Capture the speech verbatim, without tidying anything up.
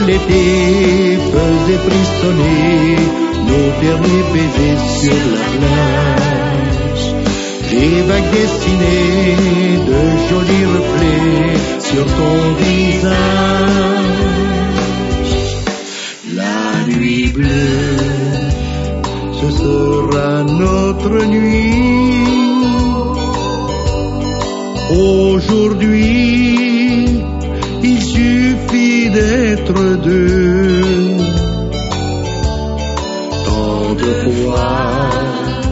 l'été faisait frissonner nos derniers baisers sur la plage. Les vagues dessinaient de jolis reflets sur ton visage. La nuit bleue, ce sera notre nuit. Aujourd'hui, il suffit d'être deux.